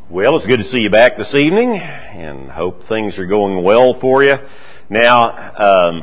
Well, it's good to see you back this evening, and hope things are going well for you. Now,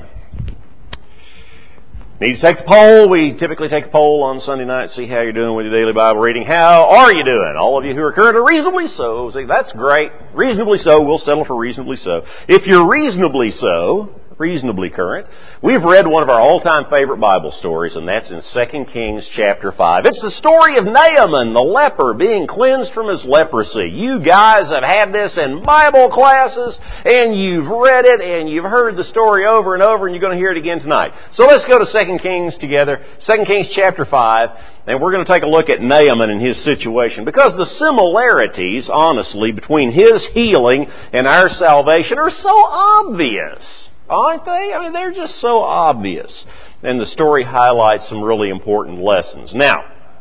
need to take the poll. We typically take a poll on Sunday night, see how you're doing with your daily Bible reading. How are you doing? All of you who are current are reasonably so. See, that's great. Reasonably so. We'll settle for reasonably so. If you're reasonably so, reasonably current, we've read one of our all-time favorite Bible stories, and that's in 2 Kings chapter 5. It's the story of Naaman, the leper, being cleansed from his leprosy. You guys have had this in Bible classes, and you've read it, and you've heard the story over and over, and you're going to hear it again tonight. So let's go to 2 Kings together, 2 Kings chapter 5, and we're going to take a look at Naaman and his situation, because the similarities, honestly, between his healing and our salvation are so obvious. Aren't they? I mean, they're just so obvious. And the story highlights some really important lessons. Now,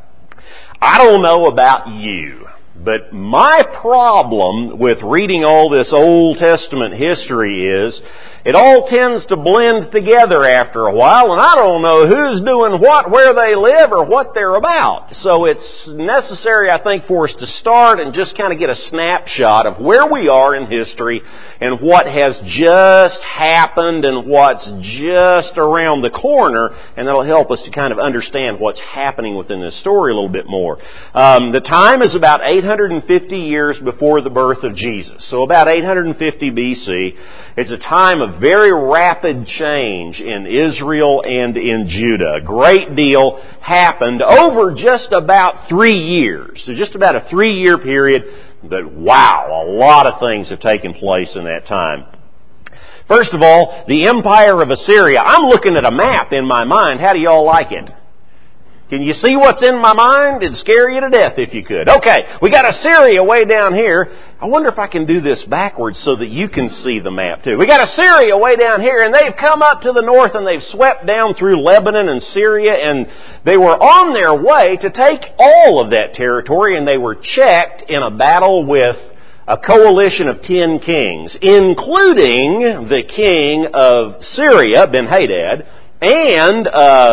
I don't know about you, but my problem with reading all this Old Testament history is it all tends to blend together after a while, and I don't know who's doing what, where they live, or what they're about. So it's necessary, I think, for us to start and just kind of get a snapshot of where we are in history and what has just happened and what's just around the corner, and that'll help us to kind of understand what's happening within this story a little bit more. The time is about 850 years before the birth of Jesus, so about 850 BC. It's a time of very rapid change in Israel and in Judah. A great deal happened over just about 3 years. So just about a 3-year period, but wow, a lot of things have taken place in that time. First of all, the empire of Assyria. I'm looking at a map in my mind. How do y'all like it? Can you see what's in my mind? It'd scare you to death if you could. Okay, we got Assyria way down here. I wonder if I can do this backwards so that you can see the map too. We got Assyria way down here, and they've come up to the north and they've swept down through Lebanon and Syria, and they were on their way to take all of that territory, and they were checked in a battle with a coalition of 10 kings, including the king of Syria, Ben-Hadad, and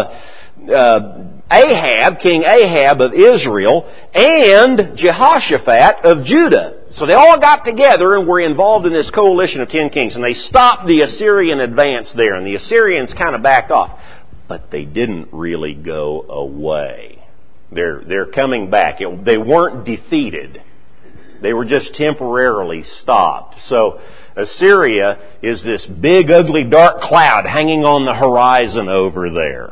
King Ahab of Israel, and Jehoshaphat of Judah. So they all got together and were involved in this coalition of 10 kings, and they stopped the Assyrian advance there, and the Assyrians kind of backed off. But they didn't really go away. They're coming back. They weren't defeated. They were just temporarily stopped. So Assyria is this big, ugly, dark cloud hanging on the horizon over there.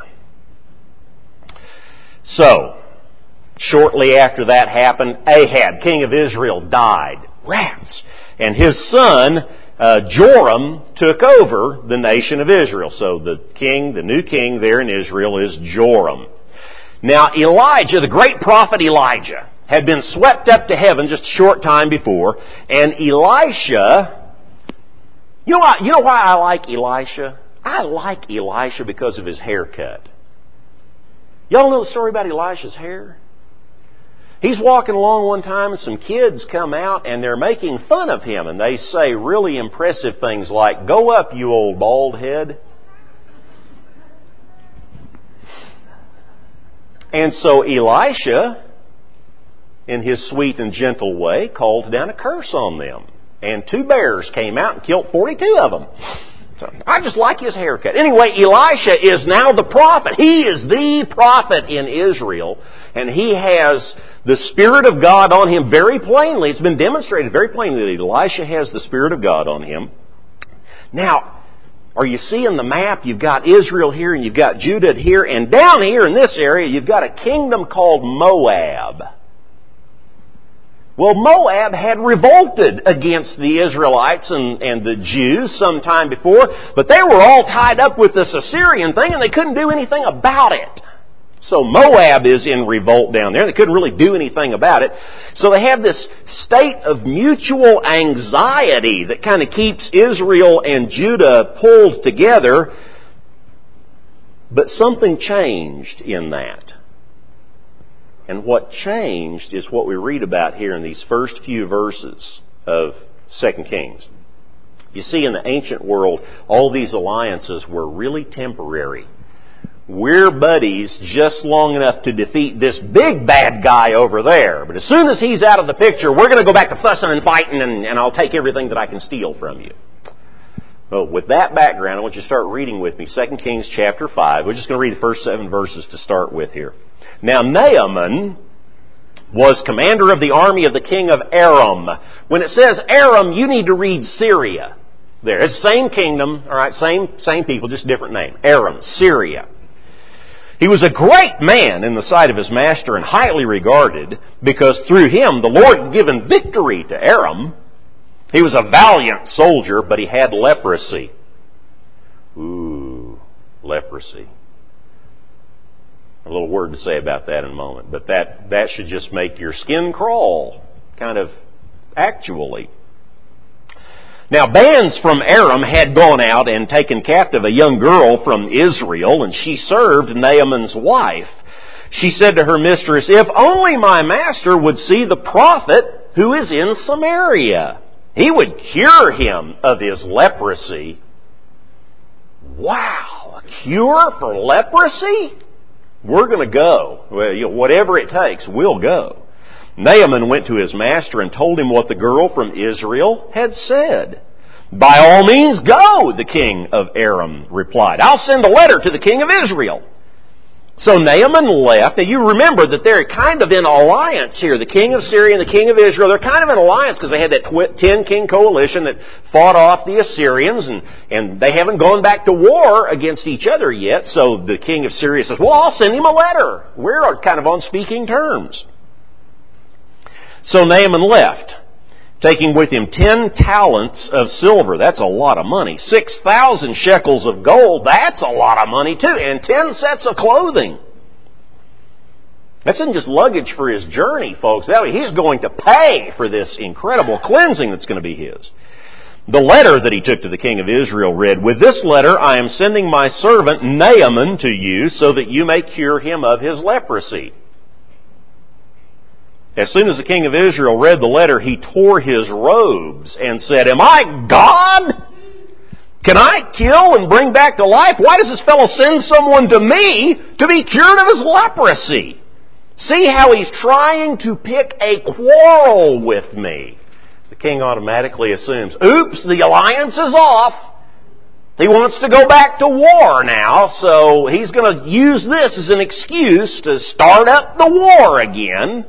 So, shortly after that happened, Ahab, king of Israel, died. Rats! And his son, Joram, took over the nation of Israel. So the new king there in Israel is Joram. Now Elijah, the great prophet Elijah, had been swept up to heaven just a short time before. And Elisha, you know why I like Elisha? I like Elisha because of his haircut. Y'all know the story about Elisha's hair? He's walking along one time and some kids come out and they're making fun of him, and they say really impressive things like, "Go up, you old bald head." And so Elisha, in his sweet and gentle way, called down a curse on them. And 2 bears came out and killed 42 of them. So, I just like his haircut. Anyway, Elisha is now the prophet. He is the prophet in Israel. And he has the Spirit of God on him very plainly. It's been demonstrated very plainly that Elisha has the Spirit of God on him. Now, are you seeing the map? You've got Israel here and you've got Judah here. And down here in this area, you've got a kingdom called Moab. Well, Moab had revolted against the Israelites and the Jews some time before, but they were all tied up with this Assyrian thing and they couldn't do anything about it. So Moab is in revolt down there. They couldn't really do anything about it. So they have this state of mutual anxiety that kind of keeps Israel and Judah pulled together. But something changed in that. And what changed is what we read about here in these first few verses of 2 Kings. You see, in the ancient world, all these alliances were really temporary. we're buddies just long enough to defeat this big bad guy over there. But as soon as he's out of the picture, we're going to go back to fussing and fighting, and I'll take everything that I can steal from you. Well, with that background, I want you to start reading with me 2 Kings chapter 5. We're just going to read the first 7 verses to start with here. Now, Naaman was commander of the army of the king of Aram. When it says Aram, you need to read Syria. There, it's the same kingdom, all right, same people, just different name. Aram, Syria. He was a great man in the sight of his master and highly regarded, because through him the Lord had given victory to Aram. He was a valiant soldier, but he had leprosy. Ooh, leprosy. A little word to say about that in a moment, but that should just make your skin crawl, kind of actually. Now, bands from Aram had gone out and taken captive a young girl from Israel, and she served Naaman's wife. She said to her mistress, "If only my master would see the prophet who is in Samaria. He would cure him of his leprosy." Wow, a cure for leprosy? We're going to go. Well, whatever it takes, we'll go. Naaman went to his master and told him what the girl from Israel had said. "By all means go," the king of Aram replied. "I'll send a letter to the king of Israel." So Naaman left. Now you remember that they're kind of in alliance here. The king of Syria and the king of Israel, they're kind of in alliance because they had that 10-king coalition that fought off the Assyrians, and they haven't gone back to war against each other yet. So the king of Syria says, "Well, I'll send him a letter. We're kind of on speaking terms." So Naaman left, taking with him 10 talents of silver. That's a lot of money. 6,000 shekels of gold. That's a lot of money too. And 10 sets of clothing. That's not just luggage for his journey, folks. He's going to pay for this incredible cleansing that's going to be his. The letter that he took to the king of Israel read, "With this letter I am sending my servant Naaman to you so that you may cure him of his leprosy." As soon as the king of Israel read the letter, he tore his robes and said, "Am I God? Can I kill and bring back to life? Why does this fellow send someone to me to be cured of his leprosy?" See how he's trying to pick a quarrel with me. The king automatically assumes, oops, the alliance is off. He wants to go back to war now, so he's going to use this as an excuse to start up the war again.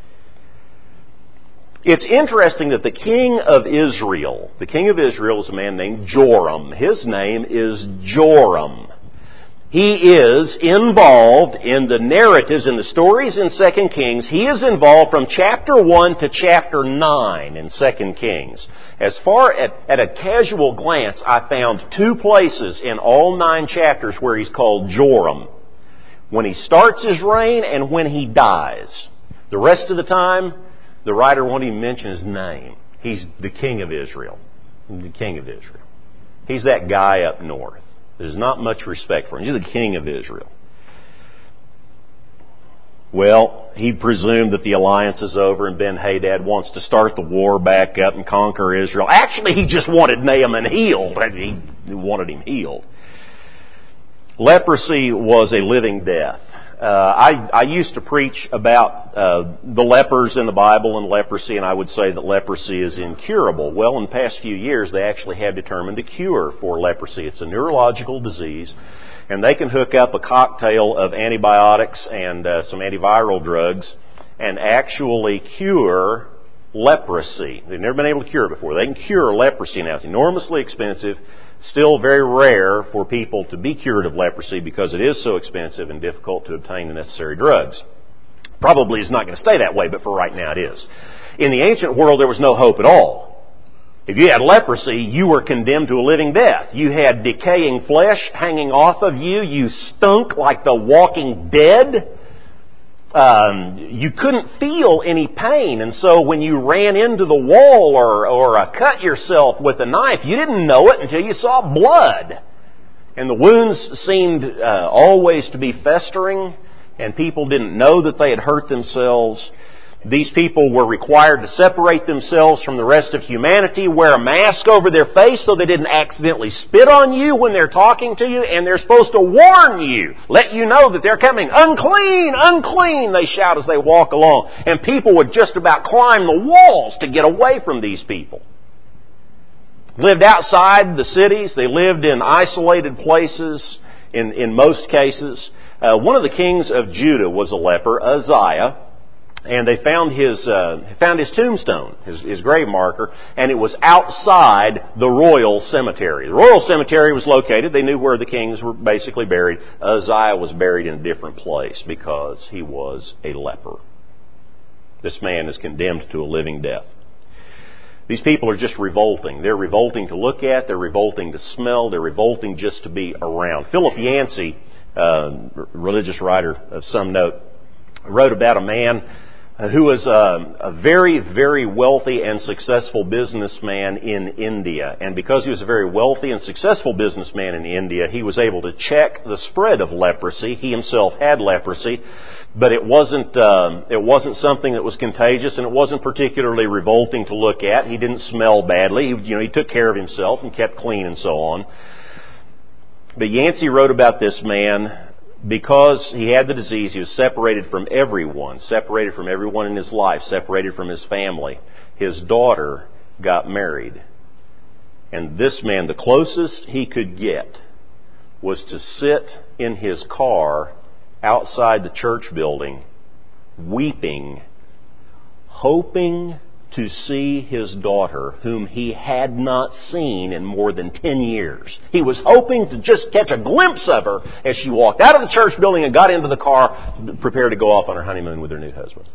It's interesting that the king of Israel is a man named Joram. His name is Joram. He is involved in the narratives and the stories in 2 Kings. He is involved from chapter 1 to chapter 9 in 2 Kings. As far at a casual glance, I found 2 places in all 9 chapters where he's called Joram. When he starts his reign and when he dies. The rest of the time, the writer won't even mention his name. He's the king of Israel. The king of Israel. He's that guy up north. There's not much respect for him. He's the king of Israel. Well, he presumed that the alliance is over and Ben-Hadad wants to start the war back up and conquer Israel. Actually, he just wanted Naaman healed. He wanted him healed. Leprosy was a living death. I used to preach about the lepers in the Bible and leprosy, and I would say that leprosy is incurable. Well, in the past few years, they actually have determined a cure for leprosy. It's a neurological disease, and they can hook up a cocktail of antibiotics and some antiviral drugs and actually cure leprosy. They've never been able to cure it before. They can cure leprosy now. It's enormously expensive. Still very rare for people to be cured of leprosy because it is so expensive and difficult to obtain the necessary drugs. Probably is not going to stay that way, but for right now it is. In the ancient world, there was no hope at all. If you had leprosy, you were condemned to a living death. You had decaying flesh hanging off of you. You stunk like the walking dead. You couldn't feel any pain, and so when you ran into the wall or cut yourself with a knife, you didn't know it until you saw blood. And the wounds seemed always to be festering, and people didn't know that they had hurt themselves. These people were required to separate themselves from the rest of humanity, wear a mask over their face so they didn't accidentally spit on you when they're talking to you, and they're supposed to warn you, let you know that they're coming. Unclean, unclean, they shout as they walk along. And people would just about climb the walls to get away from these people. Lived outside the cities. They lived in isolated places in most cases. One of the kings of Judah was a leper, Uzziah. And they found his tombstone, his grave marker, and it was outside the royal cemetery. The royal cemetery was located. They knew where the kings were basically buried. Uzziah was buried in a different place because he was a leper. This man is condemned to a living death. These people are just revolting. They're revolting to look at. They're revolting to smell. They're revolting just to be around. Philip Yancey, religious writer of some note, wrote about a man who was a very, very wealthy and successful businessman in India. And because he was a very wealthy and successful businessman in India, he was able to check the spread of leprosy. He himself had leprosy, but it wasn't something that was contagious, and it wasn't particularly revolting to look at. He didn't smell badly. He took care of himself and kept clean and so on. But Yancey wrote about this man. Because he had the disease, he was separated from everyone in his life, separated from his family. His daughter got married. And this man, the closest he could get was to sit in his car outside the church building, weeping, hoping to see his daughter, whom he had not seen in more than 10 years. He was hoping to just catch a glimpse of her as she walked out of the church building and got into the car, prepared to go off on her honeymoon with her new husband.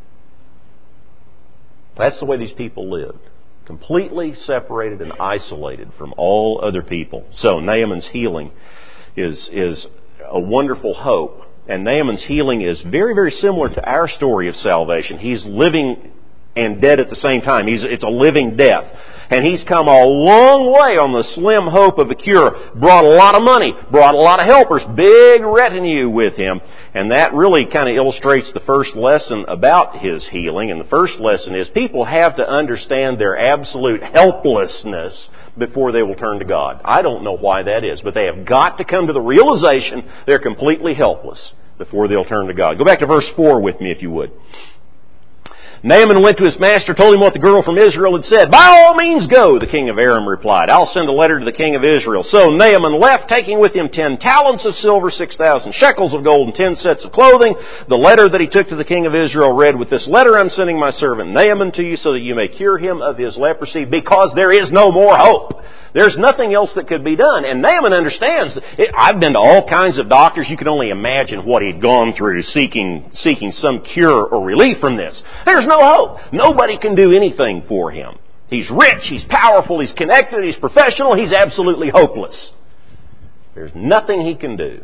That's the way these people lived. Completely separated and isolated from all other people. So Naaman's healing is a wonderful hope. And Naaman's healing is very, very similar to our story of salvation. He's living and dead at the same time. It's a living death. And he's come a long way on the slim hope of a cure. Brought a lot of money. Brought a lot of helpers. Big retinue with him. And that really kind of illustrates the first lesson about his healing. And the first lesson is people have to understand their absolute helplessness before they will turn to God. I don't know why that is, but they have got to come to the realization they're completely helpless before they'll turn to God. Go back to verse 4 with me if you would. Naaman went to his master, told him what the girl from Israel had said. By all means go, the king of Aram replied. I'll send a letter to the king of Israel. So Naaman left, taking with him 10 talents of silver, 6,000 shekels of gold, and 10 sets of clothing. The letter that he took to the king of Israel read, with this letter I'm sending my servant Naaman to you so that you may cure him of his leprosy, because there is no more hope. There's nothing else that could be done. And Naaman understands. I've been to all kinds of doctors. You can only imagine what he'd gone through seeking some cure or relief from this. There's no hope. Nobody can do anything for him. He's rich, he's powerful, he's connected, he's professional, he's absolutely hopeless. There's nothing he can do.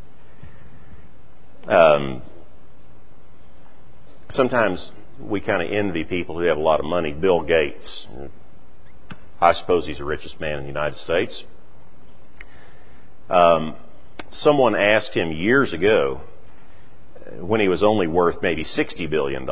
Sometimes we kind of envy people who have a lot of money. Bill Gates. I suppose he's the richest man in the United States. Someone asked him years ago, when he was only worth maybe $60 billion,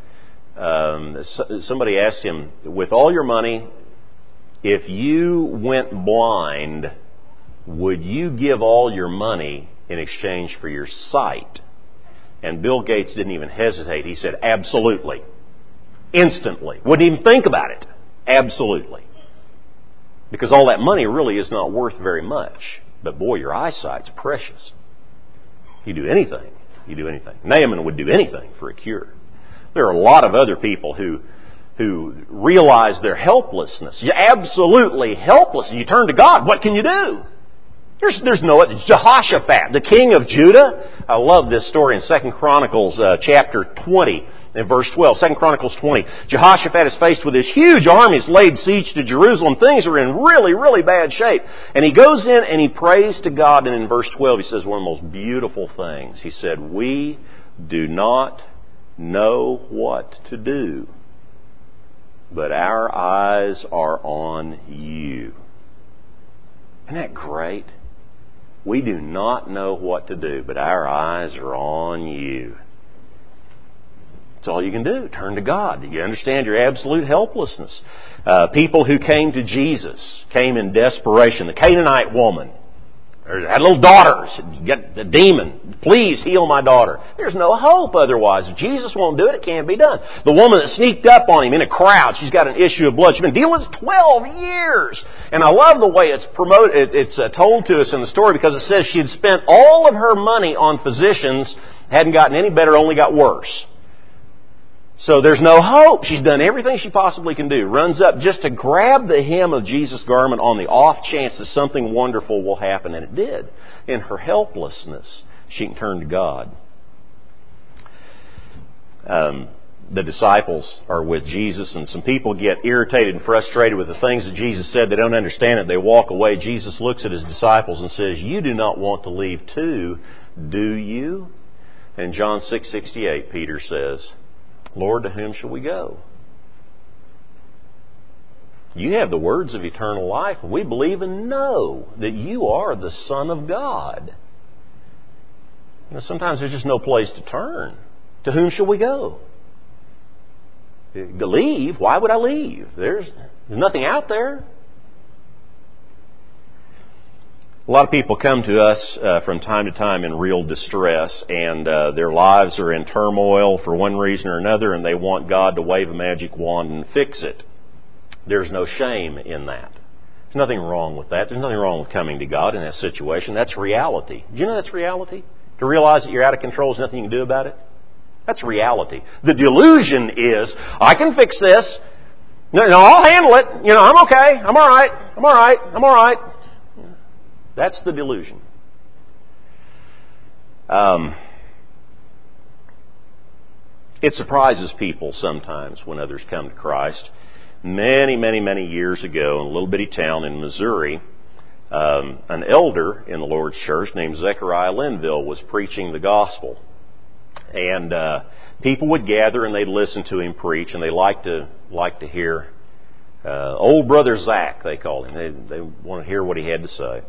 somebody asked him, with all your money, if you went blind, would you give all your money in exchange for your sight? And Bill Gates didn't even hesitate. He said, absolutely. Instantly. Wouldn't even think about it. Absolutely. Because all that money really is not worth very much. But boy, your eyesight's precious. You do anything. You do anything. Naaman would do anything for a cure. There are a lot of other people who realize their helplessness. You're absolutely helpless. You turn to God. What can you do? There's no... Jehoshaphat, the king of Judah. I love this story in 2 Chronicles chapter 20. In verse 12, 2 Chronicles 20, Jehoshaphat is faced with this huge army. He's laid siege to Jerusalem. Things are in really, really bad shape. And he goes in and he prays to God. And in verse 12, he says one of the most beautiful things. He said, we do not know what to do, but our eyes are on you. Isn't that great? We do not know what to do, but our eyes are on you. That's all you can do. Turn to God. You understand your absolute helplessness. People who came to Jesus came in desperation. The Canaanite woman had a little daughter. She got the demon. Please heal my daughter. There's no hope otherwise. If Jesus won't do it, it can't be done. The woman that sneaked up on him in a crowd, she's got an issue of blood. She's been dealing with this 12 years. And I love the way it's promoted. It's told to us in the story because it says she'd spent all of her money on physicians, hadn't gotten any better, only got worse. So there's no hope. She's done everything she possibly can do. Runs up just to grab the hem of Jesus' garment on the off chance that something wonderful will happen. And it did. In her helplessness, she can turn to God. The disciples are with Jesus, and some people get irritated and frustrated with the things that Jesus said. They don't understand it. They walk away. Jesus looks at His disciples and says, "You do not want to leave too, do you?" And John 6:68, Peter says, "Lord, to whom shall we go? You have the words of eternal life. We believe and know that you are the Son of God." Sometimes there's just no place to turn. To whom shall we go? Leave? Why would I leave? There's nothing out there. A lot of people come to us from time to time in real distress, and their lives are in turmoil for one reason or another, and they want God to wave a magic wand and fix it. There's no shame in that. There's nothing wrong with that. There's nothing wrong with coming to God in that situation. That's reality. Do you know that's reality? To realize that you're out of control, there's nothing you can do about it? That's reality. The delusion is, I can fix this. No, I'll handle it. I'm okay. I'm all right. I'm all right. I'm all right. That's the delusion. It surprises people sometimes when others come to Christ. Many years ago, in a little bitty town in Missouri, an elder in the Lord's church named Zechariah Linville was preaching the gospel. And people would gather and they'd listen to him preach, and they like to hear old brother Zach, they called him. They want to hear what he had to say.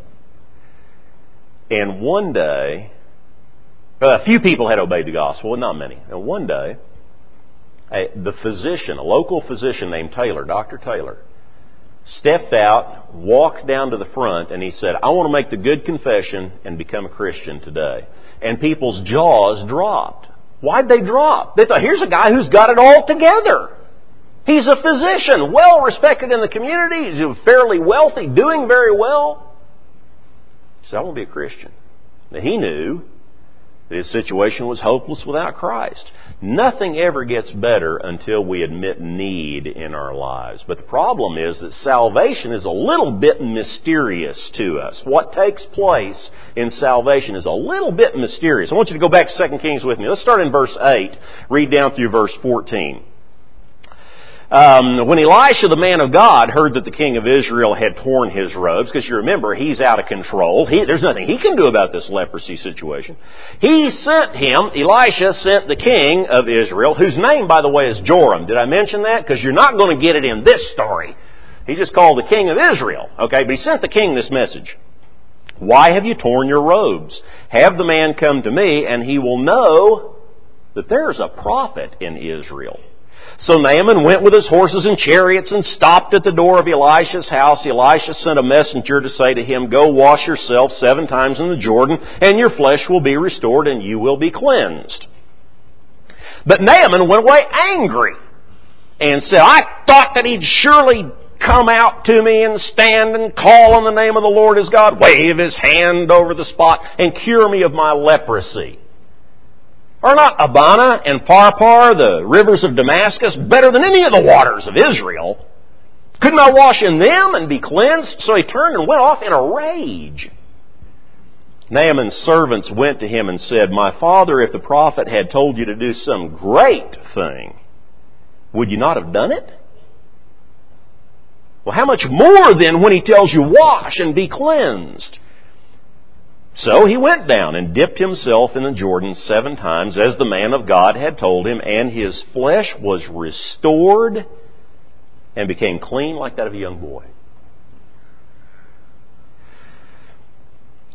And one day, a few people had obeyed the gospel, not many. And one day, the physician, a local physician named Taylor, Dr. Taylor, stepped out, walked down to the front, and he said, "I want to make the good confession and become a Christian today." And people's jaws dropped. Why'd they drop? They thought, here's a guy who's got it all together. He's a physician, well respected in the community. He's fairly wealthy, doing very well. He said, "I want to be a Christian." Now, he knew that his situation was hopeless without Christ. Nothing ever gets better until we admit need in our lives. But the problem is that salvation is a little bit mysterious to us. What takes place in salvation is a little bit mysterious. I want you to go back to 2 Kings with me. Let's start in verse 8, read down through verse 14. When Elisha, the man of God, heard that the king of Israel had torn his robes, because you remember, he's out of control. There's nothing he can do about this leprosy situation. Elisha sent the king of Israel, whose name, by the way, is Joram. Did I mention that? Because you're not going to get it in this story. He's just called the king of Israel. Okay, but he sent the king this message. "Why have you torn your robes? Have the man come to me, and he will know that there is a prophet in Israel." So Naaman went with his horses and chariots and stopped at the door of Elisha's house. Elisha sent a messenger to say to him, "Go wash yourself 7 times in the Jordan, and your flesh will be restored, and you will be cleansed." But Naaman went away angry and said, "I thought that he'd surely come out to me and stand and call on the name of the Lord his God, wave his hand over the spot, and cure me of my leprosy. Are not Abana and Pharpar, the rivers of Damascus, better than any of the waters of Israel? Couldn't I wash in them and be cleansed?" So he turned and went off in a rage. Naaman's servants went to him and said, "My father, if the prophet had told you to do some great thing, would you not have done it? Well, how much more then when he tells you, wash and be cleansed?" So he went down and dipped himself in the Jordan 7 times, as the man of God had told him, and his flesh was restored and became clean like that of a young boy.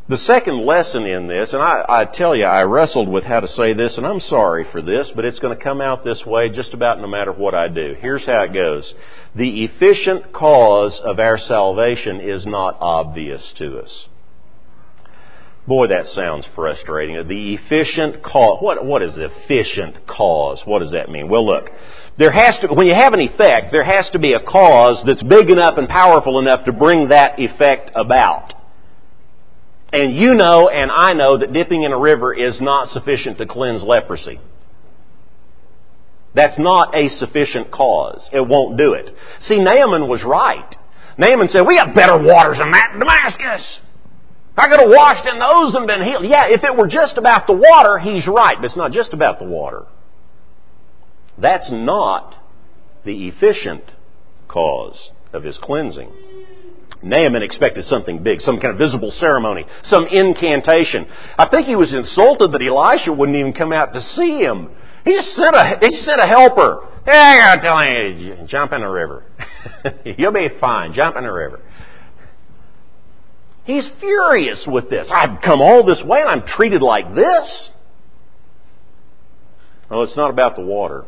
The second lesson in this, and I tell you, I wrestled with how to say this, and I'm sorry for this, but it's going to come out this way just about no matter what I do. Here's how it goes. The efficient cause of our salvation is not obvious to us. Boy, that sounds frustrating. The efficient cause. What is the efficient cause? What does that mean? Well, look, when you have an effect, there has to be a cause that's big enough and powerful enough to bring that effect about. And you know and I know that dipping in a river is not sufficient to cleanse leprosy. That's not a sufficient cause. It won't do it. See, Naaman was right. Naaman said, we got better waters than that in Damascus. I could have washed in those and been healed. Yeah, if it were just about the water, he's right. But it's not just about the water. That's not the efficient cause of his cleansing. Naaman expected something big, some kind of visible ceremony, some incantation. I think he was insulted that Elisha wouldn't even come out to see him. He just sent a helper. Hey, I gotta tell you, jump in the river. You'll be fine. Jump in the river. He's furious with this. I've come all this way and I'm treated like this. Well, it's not about the water.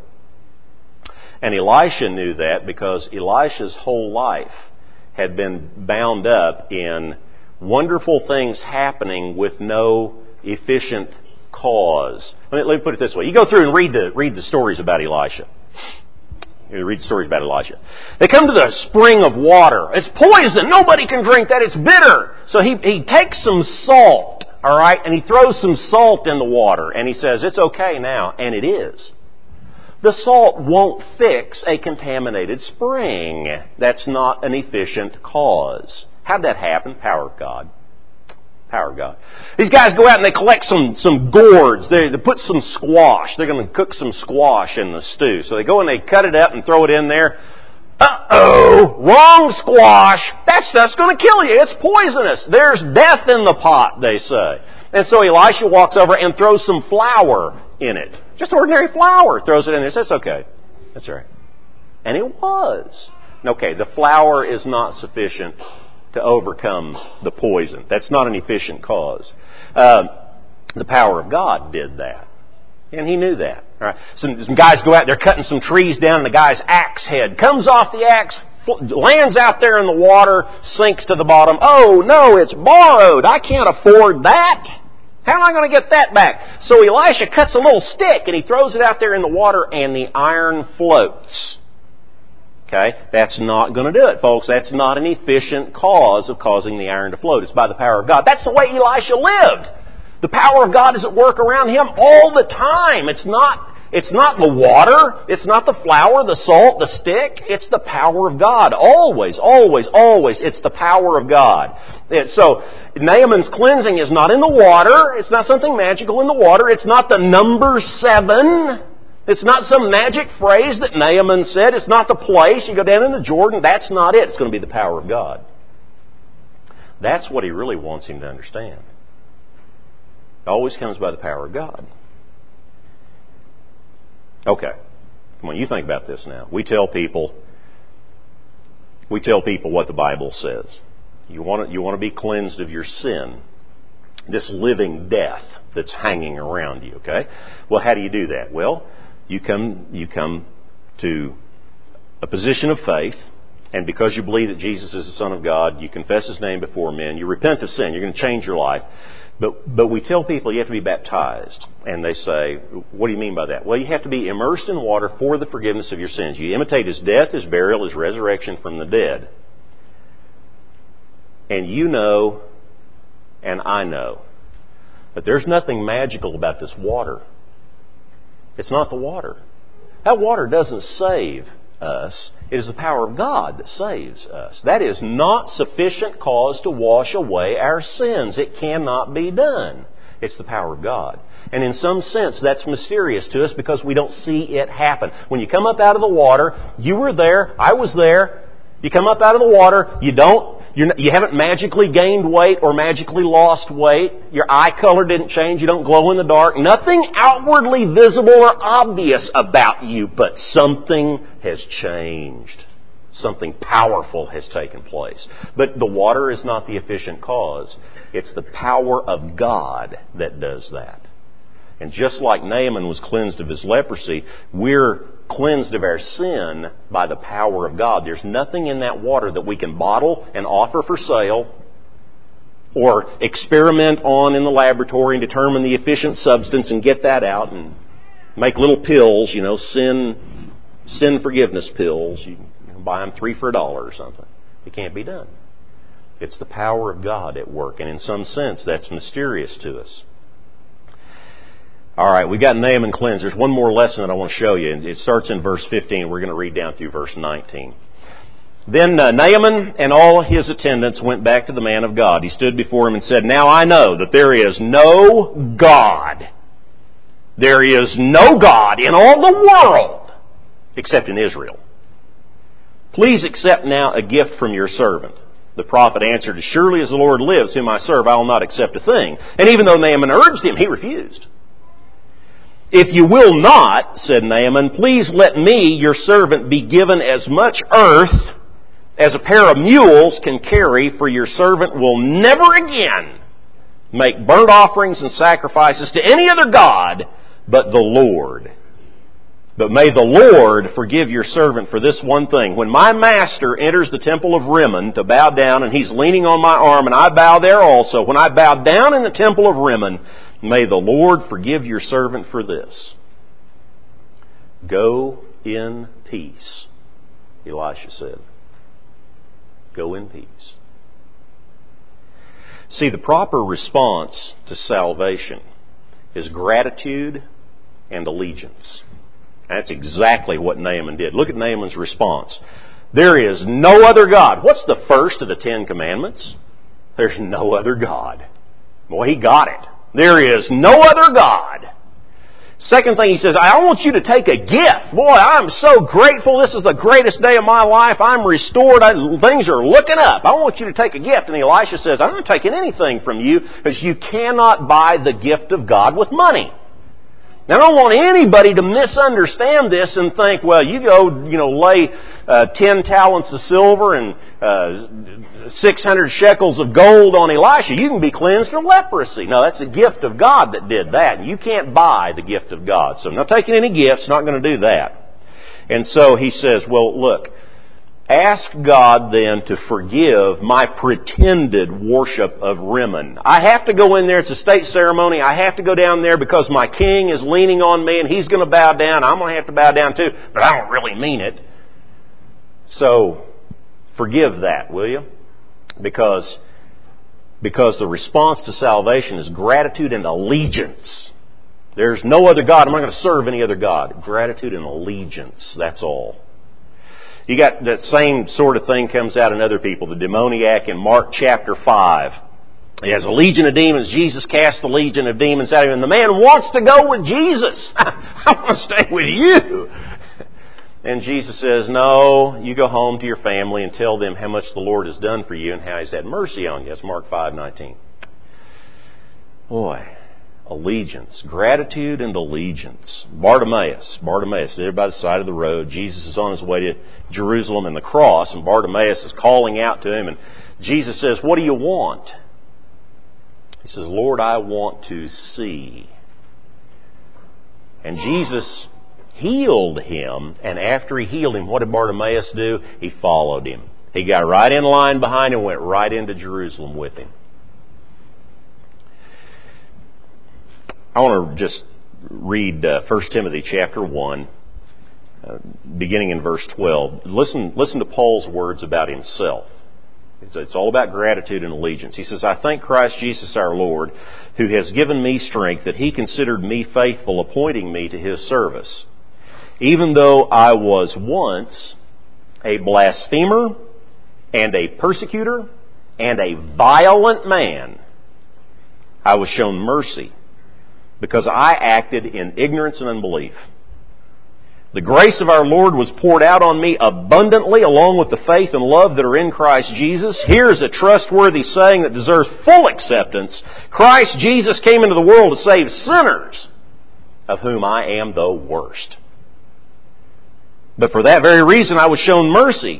And Elisha knew that because Elisha's whole life had been bound up in wonderful things happening with no efficient cause. Let me put it this way. You go through and read the stories about Elisha. You read the stories about Elisha. They come to the spring of water. It's poison. Nobody can drink that. It's bitter. So he takes some salt, all right, and he throws some salt in the water. And he says, it's okay now. And it is. The salt won't fix a contaminated spring. That's not an efficient cause. How'd that happen? Power of God. Power of God. These guys go out and they collect some gourds. They put some squash. They're going to cook some squash in the stew. So they go and they cut it up and throw it in there. Uh-oh! Wrong squash! That stuff's going to kill you. It's poisonous. There's death in the pot, they say. And so Elisha walks over and throws some flour in it. Just ordinary flour. Throws it in there. Says, okay. That's all right. And it was. Okay, the flour is not sufficient to overcome the poison. That's not an efficient cause. The power of God did that. And he knew that. All right. Some guys go out, they're cutting some trees down, and the guy's axe head comes off the axe, lands out there in the water, sinks to the bottom. Oh, no, it's borrowed. I can't afford that. How am I going to get that back? So Elisha cuts a little stick, and he throws it out there in the water, and the iron floats. Okay? That's not going to do it, folks. That's not an efficient cause of causing the iron to float. It's by the power of God. That's the way Elisha lived. The power of God is at work around him all the time. It's not the water. It's not the flour, the salt, the stick. It's the power of God. Always, always, always. It's the power of God. So Naaman's cleansing is not in the water. It's not something magical in the water. It's not the number 7. It's not some magic phrase that Naaman said. It's not the place. You go down in the Jordan. That's not it. It's going to be the power of God. That's what he really wants him to understand. It always comes by the power of God. Okay. Come on, you think about this now. We tell people what the Bible says. You want to be cleansed of your sin. This living death that's hanging around you, okay? Well, how do you do that? Well, you come to a position of faith, and because you believe that Jesus is the Son of God, you confess His name before men, you repent of sin, you're going to change your life. But we tell people you have to be baptized. And they say, what do you mean by that? Well, you have to be immersed in water for the forgiveness of your sins. You imitate His death, His burial, His resurrection from the dead. And you know, and I know, that there's nothing magical about this water. It's not the water. That water doesn't save us. It is the power of God that saves us. That is not sufficient cause to wash away our sins. It cannot be done. It's the power of God. And in some sense, that's mysterious to us because we don't see it happen. When you come up out of the water, you were there, I was there. You come up out of the water, you haven't magically gained weight or magically lost weight. Your eye color didn't change. You don't glow in the dark. Nothing outwardly visible or obvious about you, but something has changed. Something powerful has taken place. But the water is not the efficient cause. It's the power of God that does that. And just like Naaman was cleansed of his leprosy, we're cleansed of our sin by the power of God. There's nothing in that water that we can bottle and offer for sale or experiment on in the laboratory and determine the efficient substance and get that out and make little pills, sin forgiveness pills. You can buy them 3 for $1 or something. It can't be done. It's the power of God at work, and in some sense that's mysterious to us. All right, we've got Naaman cleansed. There's one more lesson that I want to show you. It starts in verse 15. We're going to read down through verse 19. Then Naaman and all his attendants went back to the man of God. He stood before him and said, "Now I know that there is no God. There is no God in all the world except in Israel. Please accept now a gift from your servant." The prophet answered, "As surely as the Lord lives, whom I serve, I will not accept a thing." And even though Naaman urged him, he refused. "If you will not," said Naaman, "please let me, your servant, be given as much earth as a pair of mules can carry, for your servant will never again make burnt offerings and sacrifices to any other god but the Lord. But may the Lord forgive your servant for this one thing. When my master enters the temple of Rimmon to bow down, and he's leaning on my arm, and I bow there also, when I bow down in the temple of Rimmon, may the Lord forgive your servant for this." "Go in peace," Elisha said. Go in peace. See, the proper response to salvation is gratitude and allegiance. That's exactly what Naaman did. Look at Naaman's response. There is no other God. What's the first of the 10 Commandments? There's no other God. Boy, he got it. There is no other God. Second thing he says, I want you to take a gift. Boy, I'm so grateful. This is the greatest day of my life. I'm restored. Things are looking up. I want you to take a gift. And Elisha says, I'm not taking anything from you because you cannot buy the gift of God with money. Now, I don't want anybody to misunderstand this and think, well, you go, lay 10 talents of silver and 600 shekels of gold on Elisha. You can be cleansed from leprosy. No, that's a gift of God that did that. You can't buy the gift of God. So I'm not taking any gifts, not going to do that. And so he says, well, look, ask God then to forgive my pretended worship of Rimmon. I have to go in there. It's a state ceremony. I have to go down there because my king is leaning on me and he's going to bow down. I'm going to have to bow down too, but I don't really mean it. So forgive that, will you? Because the response to salvation is gratitude and allegiance. There's no other God. I'm not going to serve any other God. Gratitude and allegiance. That's all. You got that same sort of thing comes out in other people. The demoniac in Mark chapter 5. He has a legion of demons. Jesus cast the legion of demons out of him. And the man wants to go with Jesus. I want to stay with you. And Jesus says, no, you go home to your family and tell them how much the Lord has done for you and how He's had mercy on you. That's Mark 5:19. Boy, allegiance, gratitude and allegiance. Bartimaeus, there by the side of the road. Jesus is on His way to Jerusalem and the cross, and Bartimaeus is calling out to Him, and Jesus says, what do you want? He says, Lord, I want to see. And Jesus healed him, and after He healed him, what did Bartimaeus do? He followed Him. He got right in line behind Him and went right into Jerusalem with Him. I want to just read 1 Timothy chapter 1, beginning in verse 12. Listen to Paul's words about himself. It's all about gratitude and allegiance. He says, I thank Christ Jesus our Lord, who has given me strength, that He considered me faithful, appointing me to His service. Even though I was once a blasphemer and a persecutor and a violent man, I was shown mercy, because I acted in ignorance and unbelief. The grace of our Lord was poured out on me abundantly, along with the faith and love that are in Christ Jesus. Here is a trustworthy saying that deserves full acceptance. Christ Jesus came into the world to save sinners, of whom I am the worst. But for that very reason I was shown mercy,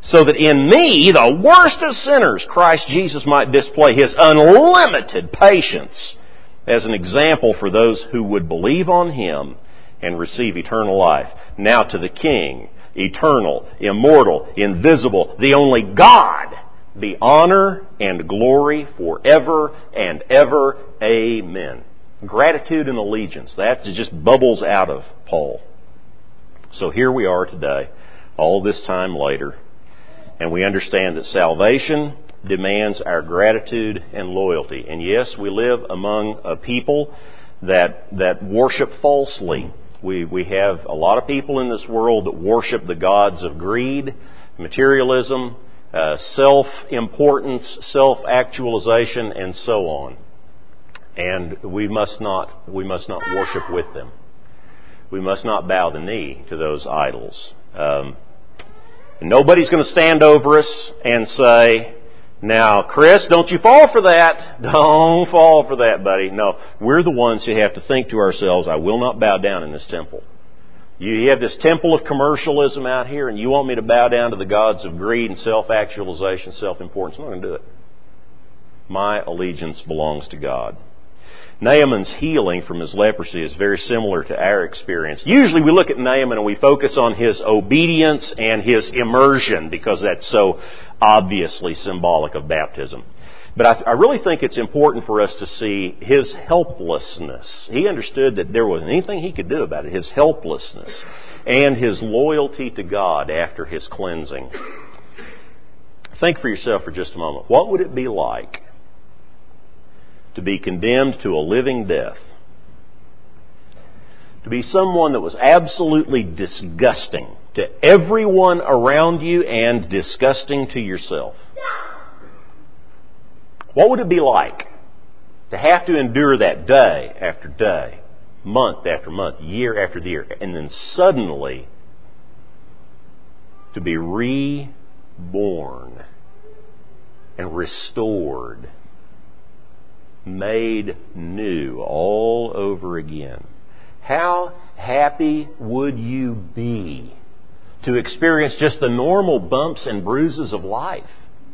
so that in me, the worst of sinners, Christ Jesus might display His unlimited patience as an example for those who would believe on Him and receive eternal life. Now to the King, eternal, immortal, invisible, the only God, be honor and glory forever and ever. Amen. Gratitude and allegiance. That just bubbles out of Paul. So here we are today, all this time later, and we understand that salvation demands our gratitude and loyalty. And yes, we live among a people that worship falsely. We have a lot of people in this world that worship the gods of greed, materialism, self-importance, self-actualization, and so on. And we must not worship with them. We must not bow the knee to those idols. And nobody's going to stand over us and say, "Now, Chris, don't you fall for that. Don't fall for that, buddy." No, we're the ones who have to think to ourselves, I will not bow down in this temple. You have this temple of commercialism out here, and you want me to bow down to the gods of greed and self-actualization, self-importance. I'm not going to do it. My allegiance belongs to God. Naaman's healing from his leprosy is very similar to our experience. Usually we look at Naaman and we focus on his obedience and his immersion because that's so obviously symbolic of baptism. But I really think it's important for us to see his helplessness. He understood that there wasn't anything he could do about it. His helplessness and his loyalty to God after his cleansing. Think for yourself for just a moment. What would it be like to be condemned to a living death? To be someone that was absolutely disgusting to everyone around you and disgusting to yourself. What would it be like to have to endure that day after day, month after month, year after year, and then suddenly to be reborn and restored, made new all over again? How happy would you be to experience just the normal bumps and bruises of life?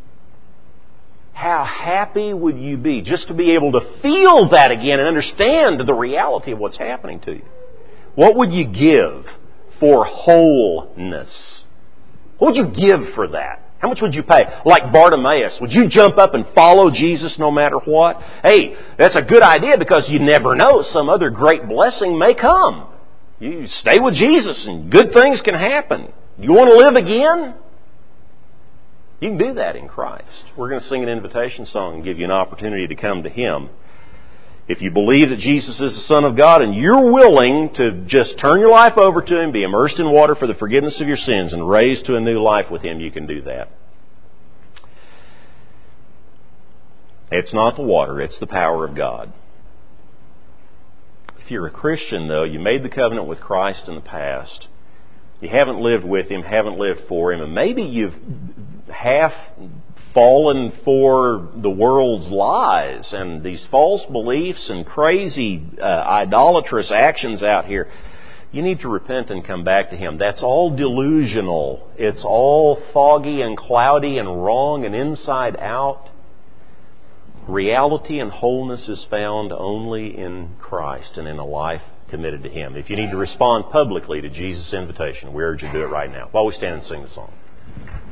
How happy would you be just to be able to feel that again and understand the reality of what's happening to you? What would you give for wholeness? What would you give for that? How much would you pay? Like Bartimaeus, would you jump up and follow Jesus no matter what? Hey, that's a good idea because you never know. Some other great blessing may come. You stay with Jesus and good things can happen. You want to live again? You can do that in Christ. We're going to sing an invitation song and give you an opportunity to come to Him. If you believe that Jesus is the Son of God and you're willing to just turn your life over to Him, be immersed in water for the forgiveness of your sins and raised to a new life with Him, you can do that. It's not the water, it's the power of God. If you're a Christian, though, you made the covenant with Christ in the past. You haven't lived with Him, haven't lived for Him, and maybe you've half fallen for the world's lies and these false beliefs and crazy idolatrous actions out here. You need to repent and come back to Him. That's all delusional. It's all foggy and cloudy and wrong and inside out. Reality and wholeness is found only in Christ and in a life committed to Him. If you need to respond publicly to Jesus' invitation, we urge you to do it right now while we stand and sing the song.